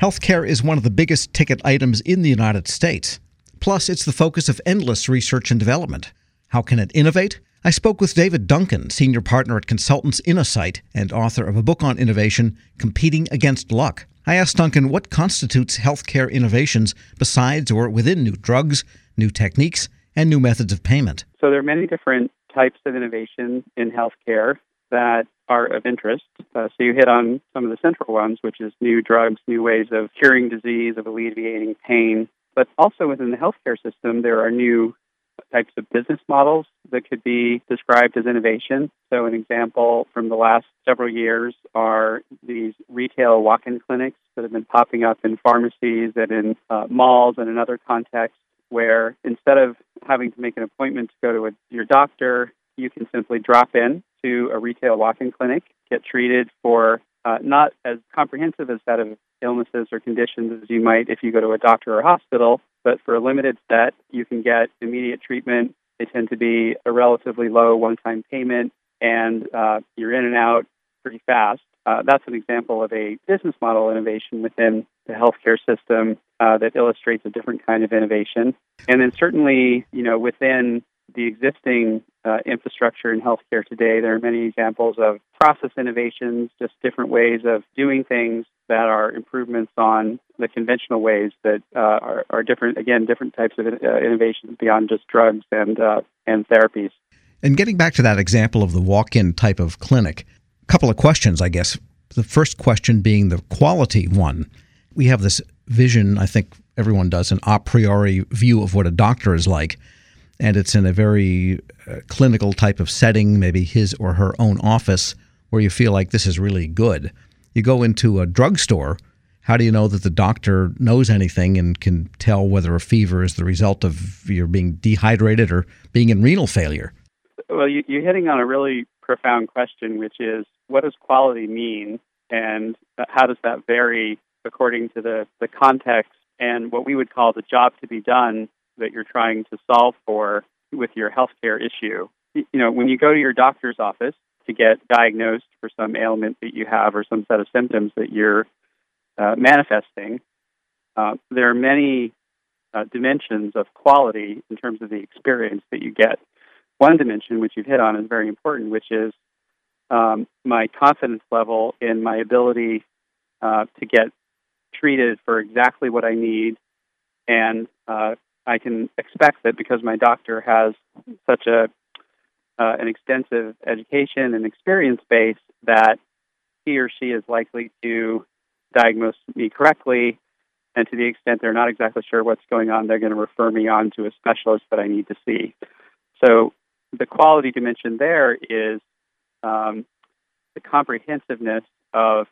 Healthcare is one of the biggest ticket items in the United States. Plus, it's the focus of endless research and development. How can it innovate? I spoke with David Duncan, senior partner at Consultants Innosight and author of a book on innovation, Competing Against Luck. I asked Duncan what constitutes healthcare innovations besides or within new drugs, new techniques, and new methods of payment. So there are many different types of innovation in healthcare that are of interest. So you hit on some of the central ones, which is new drugs, new ways of curing disease, of alleviating pain. But also within the healthcare system, there are new types of business models that could be described as innovation. So an example from the last several years are these retail walk-in clinics that have been popping up in pharmacies and in malls and in other contexts, where instead of having to make an appointment to go to your doctor, you can simply drop in to a retail walk-in clinic, get treated for not as comprehensive a set of illnesses or conditions as you might if you go to a doctor or hospital, but for a limited set, you can get immediate treatment. They tend to be a relatively low one-time payment, and you're in and out pretty fast. That's an example of a business model innovation within the healthcare system that illustrates a different kind of innovation. And then certainly, within the existing infrastructure in healthcare today, there are many examples of process innovations, just different ways of doing things that are improvements on the conventional ways that are different, again, different types of innovations beyond just drugs and therapies. And getting back to that example of the walk-in type of clinic, a couple of questions, I guess. The first question being the quality one. We have this vision, I think everyone does, an a priori view of what a doctor is like. And it's in a very clinical type of setting, maybe his or her own office, where you feel like this is really good. You go into a drugstore, how do you know that the doctor knows anything and can tell whether a fever is the result of your being dehydrated or being in renal failure? Well, you're hitting on a really profound question, which is, what does quality mean, and how does that vary according to the context and what we would call the job to be done that you're trying to solve for with your healthcare issue? When you go to your doctor's office to get diagnosed for some ailment that you have or some set of symptoms that you're manifesting, there are many dimensions of quality in terms of the experience that you get. One dimension, which you've hit on, is very important, which is my confidence level in my ability to get treated for exactly what I need, and I can expect that because my doctor has such an extensive education and experience base that he or she is likely to diagnose me correctly, and to the extent they're not exactly sure what's going on, they're going to refer me on to a specialist that I need to see. So the quality dimension there is the comprehensiveness of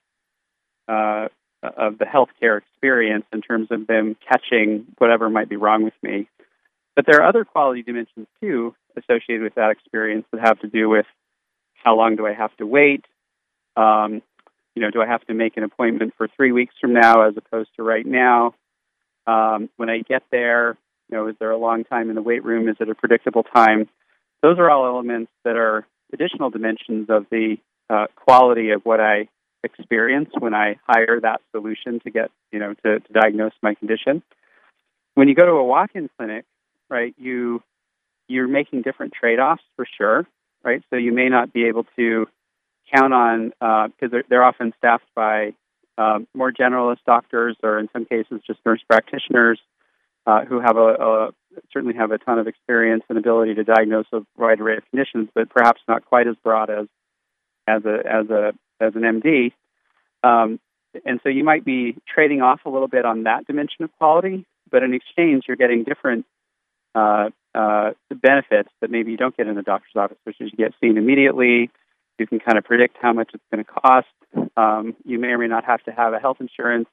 the healthcare experience in terms of them catching whatever might be wrong with me. But there are other quality dimensions, too, associated with that experience that have to do with how long do I have to wait? Do I have to make an appointment for 3 weeks from now as opposed to right now? When I get there, is there a long time in the wait room? Is it a predictable time? Those are all elements that are additional dimensions of the quality of what I experience when I hire that solution to get, to diagnose my condition. When you go to a walk-in clinic, right, you're making different trade-offs for sure, right? So you may not be able to count on, because they're often staffed by more generalist doctors, or in some cases just nurse practitioners who have certainly have a ton of experience and ability to diagnose a wide array of conditions, but perhaps not quite as broad as an MD. And so you might be trading off a little bit on that dimension of quality, but in exchange, you're getting different benefits that maybe you don't get in the doctor's office, which is you get seen immediately. You can kind of predict how much it's going to cost. You may or may not have to have a health insurance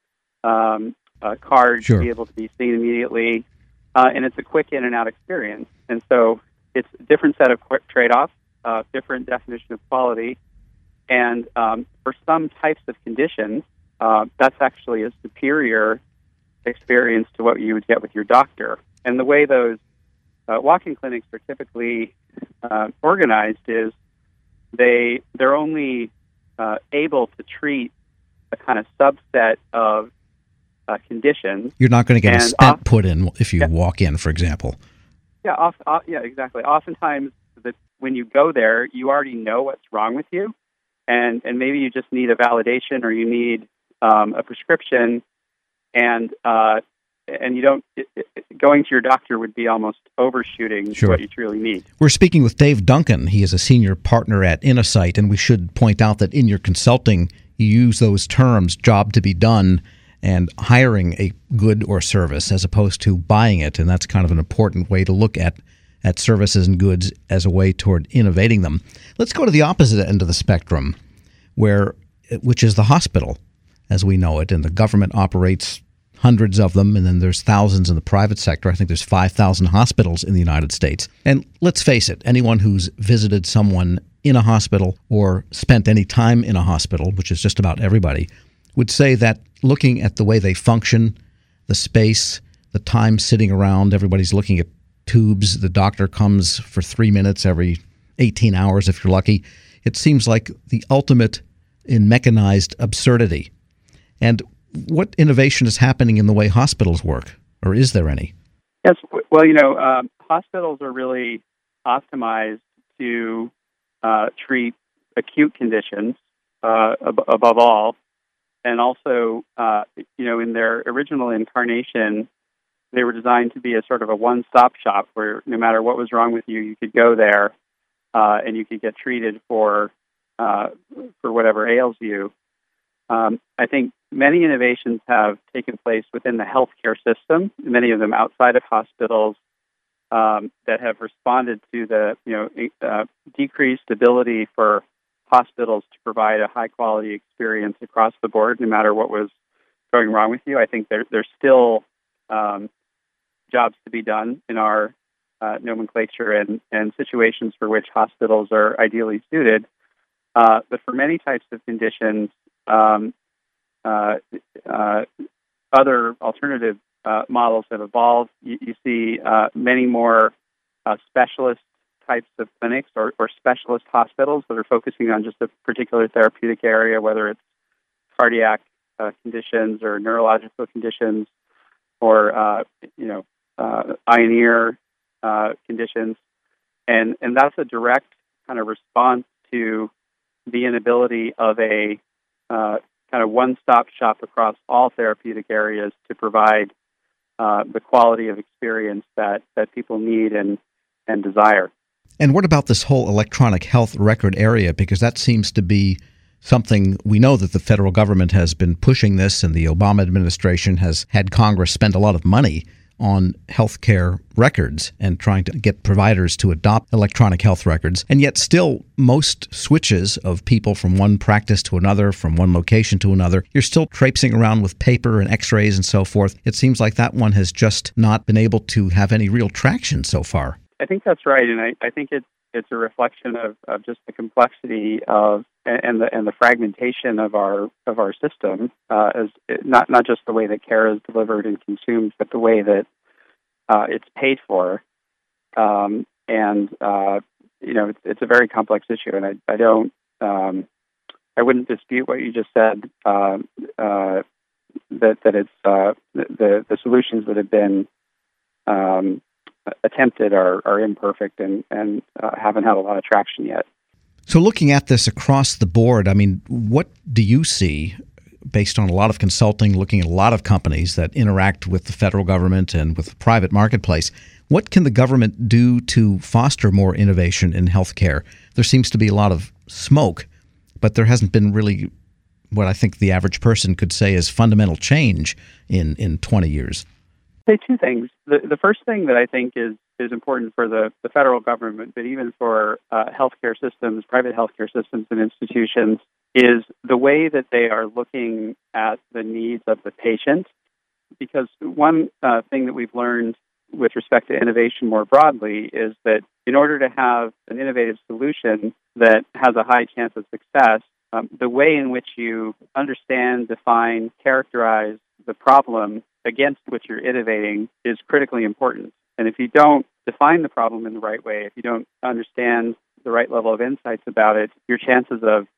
card to be able to be seen immediately. And it's a quick in and out experience. And so it's a different set of trade-offs, different definition of quality. And for some types of conditions, that's actually a superior experience to what you would get with your doctor. And the way those walk-in clinics are typically organized is they're only able to treat a kind of subset of conditions. You're not going to get a And stent put in if you walk in, for example. Yeah, exactly. Oftentimes, when you go there, you already know what's wrong with you, and maybe you just need a validation or you need a prescription, and you don't. Going to your doctor would be almost overshooting what you truly need. We're speaking with Dave Duncan. He is a senior partner at Innosight, and we should point out that in your consulting, you use those terms, job to be done, and hiring a good or service as opposed to buying it. And that's kind of an important way to look at services and goods as a way toward innovating them. Let's go to the opposite end of the spectrum, which is the hospital, as we know it. And the government operates hundreds of them, and then there's thousands in the private sector. I think there's 5,000 hospitals in the United States. And let's face it, anyone who's visited someone in a hospital or spent any time in a hospital, which is just about everybody, would say that looking at the way they function, the space, the time sitting around, everybody's looking at tubes, the doctor comes for 3 minutes every 18 hours if you're lucky. It seems like the ultimate in mechanized absurdity. And what innovation is happening in the way hospitals work, or is there any? Yes, well, hospitals are really optimized to treat acute conditions above all. And also, in their original incarnation, they were designed to be a sort of a one-stop shop where no matter what was wrong with you, you could go there and you could get treated for whatever ails you. I think many innovations have taken place within the healthcare system, many of them outside of hospitals, that have responded to the decreased ability for hospitals to provide a high-quality experience across the board, no matter what was going wrong with you. I think there's still jobs to be done in our nomenclature and situations for which hospitals are ideally suited. But for many types of conditions, other alternative models have evolved. You see many more specialist types of clinics or specialist hospitals that are focusing on just a particular therapeutic area, whether it's cardiac conditions or neurological conditions or eye and ear conditions, and that's a direct kind of response to the inability of a kind of one-stop shop across all therapeutic areas to provide the quality of experience that people need and desire. And what about this whole electronic health record area? Because that seems to be something we know that the federal government has been pushing this, and the Obama administration has had Congress spend a lot of money on healthcare records and trying to get providers to adopt electronic health records. And yet still most switches of people from one practice to another, from one location to another, you're still traipsing around with paper and x-rays and so forth. It seems like that one has just not been able to have any real traction so far. I think that's right, and I think it's a reflection of just the complexity of and the fragmentation of our system, as not just the way that care is delivered and consumed, but the way that it's paid for, and it's a very complex issue, and I wouldn't dispute what you just said, that it's the solutions that have been attempted are imperfect and haven't had a lot of traction yet. So looking at this across the board, I mean, what do you see, based on a lot of consulting, looking at a lot of companies that interact with the federal government and with the private marketplace, what can the government do to foster more innovation in healthcare? There seems to be a lot of smoke, but there hasn't been really what I think the average person could say is fundamental change in 20 years. Say two things. The first thing that I think is important for the federal government, but even for healthcare systems, private healthcare systems and institutions, is the way that they are looking at the needs of the patient. Because one thing that we've learned with respect to innovation more broadly is that in order to have an innovative solution that has a high chance of success, the way in which you understand, define, characterize the problem against which you're innovating is critically important. And if you don't define the problem in the right way, if you don't understand the right level of insights about it, your chances of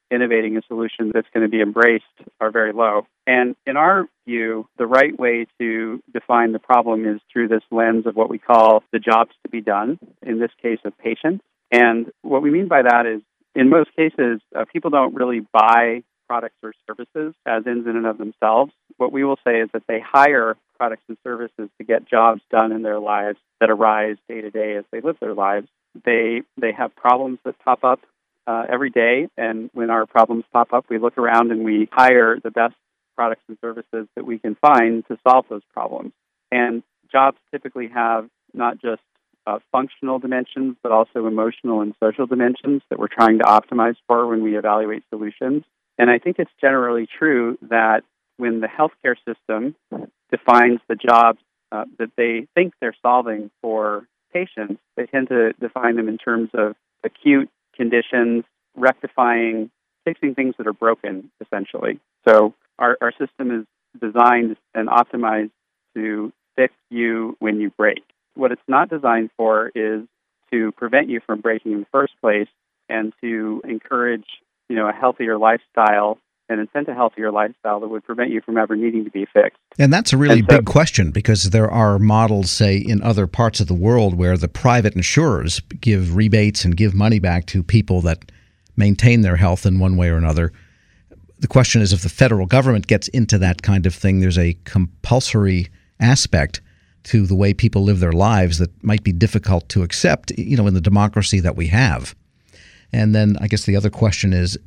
innovating a solution that's going to be embraced are very low. And in our view, the right way to define the problem is through this lens of what we call the jobs to be done, in this case of patients. And what we mean by that is, in most cases, people don't really buy products or services as ends in and of themselves. What we will say is that they hire products and services to get jobs done in their lives that arise day to day as they live their lives. They have problems that pop up every day, and when our problems pop up, we look around and we hire the best products and services that we can find to solve those problems. And jobs typically have not just functional dimensions, but also emotional and social dimensions that we're trying to optimize for when we evaluate solutions. And I think it's generally true that when the healthcare system defines the jobs that they think they're solving for patients, they tend to define them in terms of acute conditions, rectifying, fixing things that are broken, essentially. So our system is designed and optimized to fix you when you break. What it's not designed for is to prevent you from breaking in the first place and to encourage, a healthier lifestyle and incent a healthier lifestyle that would prevent you from ever needing to be fixed. And that's a really big question, because there are models, say, in other parts of the world where the private insurers give rebates and give money back to people that maintain their health in one way or another. The question is, if the federal government gets into that kind of thing, there's a compulsory aspect to the way people live their lives that might be difficult to accept, in the democracy that we have. And then I guess the other question is,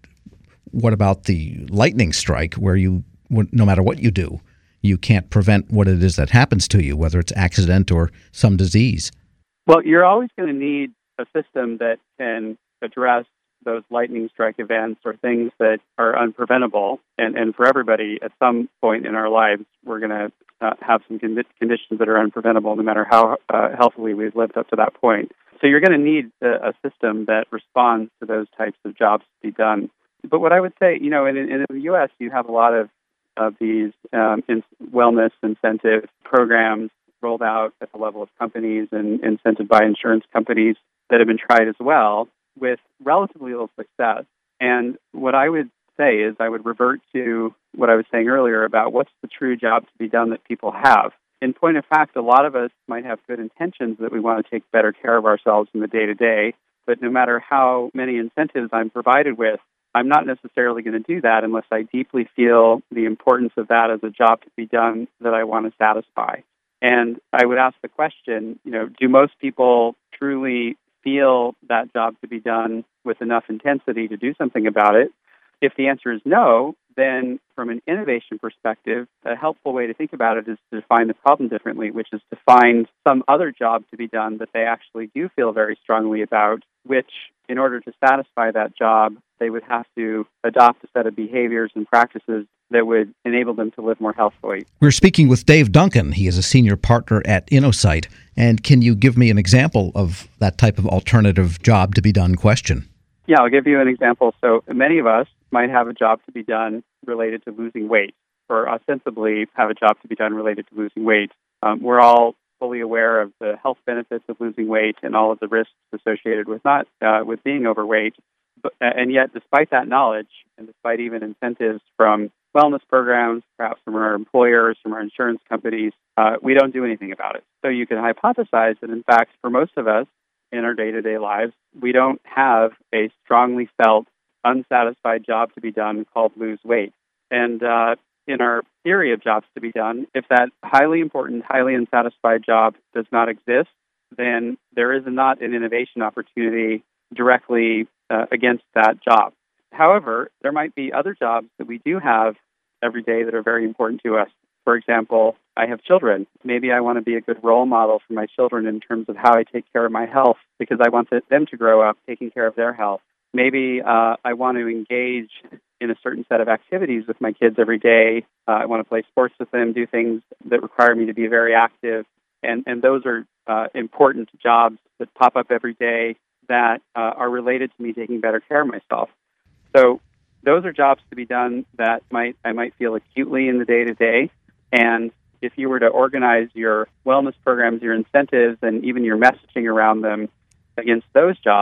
what about the lightning strike, where no matter what you do, you can't prevent what it is that happens to you, whether it's accident or some disease? Well, you're always going to need a system that can address those lightning strike events or things that are unpreventable. And for everybody, at some point in our lives, we're going to have some conditions that are unpreventable, no matter how healthily we've lived up to that point. So you're going to need a system that responds to those types of jobs to be done. But what I would say, in the U.S., you have a lot of these wellness incentive programs rolled out at the level of companies and incented by insurance companies that have been tried as well, with relatively little success. And what I would say is I would revert to what I was saying earlier about what's the true job to be done that people have. In point of fact, a lot of us might have good intentions that we want to take better care of ourselves in the day-to-day, but no matter how many incentives I'm provided with, I'm not necessarily going to do that unless I deeply feel the importance of that as a job to be done that I want to satisfy. And I would ask the question, do most people truly feel that job to be done with enough intensity to do something about it? If the answer is no, then from an innovation perspective, a helpful way to think about it is to define the problem differently, which is to find some other job to be done that they actually do feel very strongly about, which in order to satisfy that job, they would have to adopt a set of behaviors and practices that would enable them to live more healthfully. We're speaking with Dave Duncan. He is a senior partner at InnoSight. And can you give me an example of that type of alternative job to be done question? Yeah, I'll give you an example. So many of us might have a job to be done related to losing weight, or ostensibly have a job to be done related to losing weight. We're all fully aware of the health benefits of losing weight and all of the risks associated with with being overweight. And yet, despite that knowledge, and despite even incentives from wellness programs, perhaps from our employers, from our insurance companies, we don't do anything about it. So you can hypothesize that, in fact, for most of us in our day-to-day lives, we don't have a strongly felt, unsatisfied job to be done called lose weight. And in our theory of jobs to be done, if that highly important, highly unsatisfied job does not exist, then there is not an innovation opportunity directly against that job. However, there might be other jobs that we do have every day that are very important to us. For example, I have children. Maybe I want to be a good role model for my children in terms of how I take care of my health because I want them to grow up taking care of their health. Maybe I want to engage in a certain set of activities with my kids every day. I want to play sports with them, do things that require me to be very active. And those are important jobs that pop up every day that are related to me taking better care of myself. So those are jobs to be done that I might feel acutely in the day-to-day. And if you were to organize your wellness programs, your incentives, and even your messaging around them against those jobs,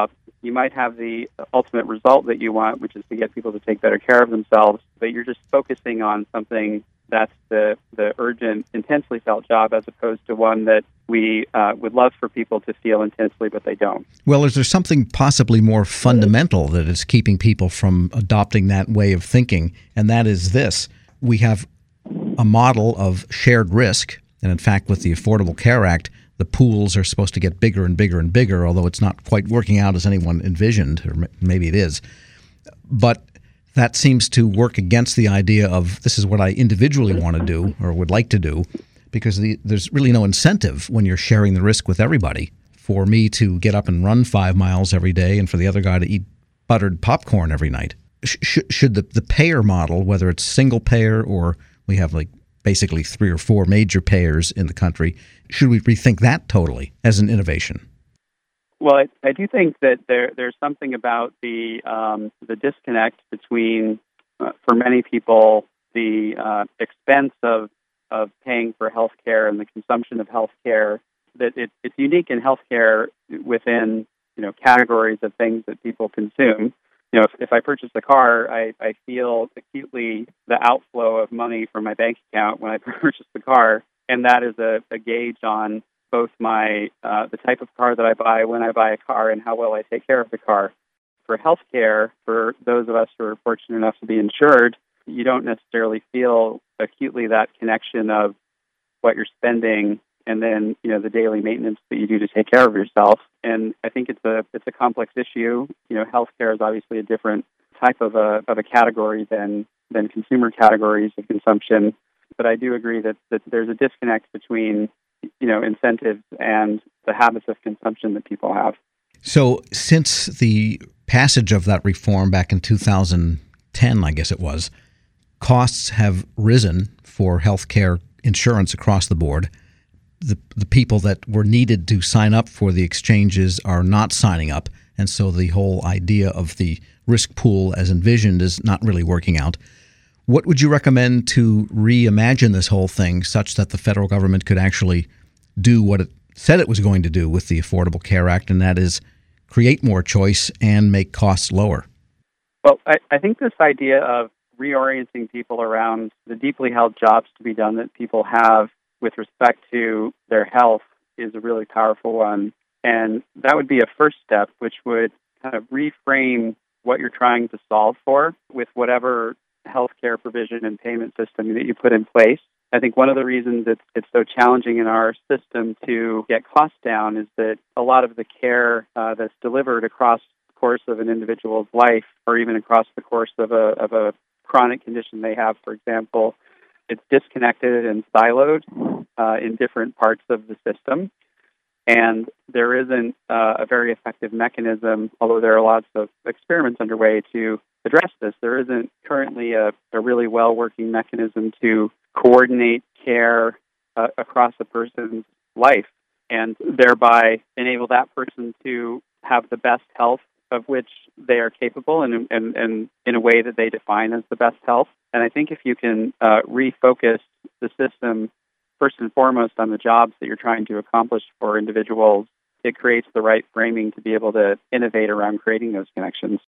you might have the ultimate result that you want, which is to get people to take better care of themselves, but you're just focusing on something that's the urgent, intensely felt job, as opposed to one that we would love for people to feel intensely, but they don't. Well, is there something possibly more fundamental that is keeping people from adopting that way of thinking? And that is this. We have a model of shared risk. And in fact, with the Affordable Care Act, the pools are supposed to get bigger and bigger and bigger, although it's not quite working out as anyone envisioned, or maybe it is. But that seems to work against the idea of this is what I individually want to do or would like to do, because there's really no incentive when you're sharing the risk with everybody for me to get up and run 5 miles every day and for the other guy to eat buttered popcorn every night. Should the payer model, whether it's single payer or we have like basically 3 or 4 major payers in the country, should we rethink that totally as an innovation? Well, I do think that there's something about the disconnect between, for many people, the expense of paying for health care and the consumption of health care. That it's unique in healthcare within categories of things that people consume. If I purchase a car, I feel acutely the outflow of money from my bank account when I purchase the car, and that is a gauge on both my the type of car that I buy, when I buy a car, and how well I take care of the car. For healthcare, for those of us who are fortunate enough to be insured, you don't necessarily feel acutely that connection of what you're spending and then the daily maintenance that you do to take care of yourself. And I think it's a complex issue. Healthcare is obviously a different type of a category than consumer categories of consumption. But I do agree that there's a disconnect between incentives and the habits of consumption that people have. So since the passage of that reform back in 2010, I guess it was, costs have risen for healthcare insurance across the board. The people that were needed to sign up for the exchanges are not signing up, and so the whole idea of the risk pool as envisioned is not really working out. What would you recommend to reimagine this whole thing such that the federal government could actually do what it said it was going to do with the Affordable Care Act, and that is create more choice and make costs lower? Well, I think this idea of reorienting people around the deeply held jobs to be done that people have with respect to their health is a really powerful one. And that would be a first step, which would kind of reframe what you're trying to solve for with whatever healthcare provision and payment system that you put in place. I think one of the reasons it's so challenging in our system to get costs down is that a lot of the care that's delivered across the course of an individual's life, or even across the course of a chronic condition they have, for example, it's disconnected and siloed in different parts of the system. And there isn't a very effective mechanism, although there are lots of experiments underway to address this. There isn't currently a really well-working mechanism to coordinate care across a person's life and thereby enable that person to have the best health of which they are capable and in a way that they define as the best health. And I think if you can refocus the system first and foremost on the jobs that you're trying to accomplish for individuals, it creates the right framing to be able to innovate around creating those connections.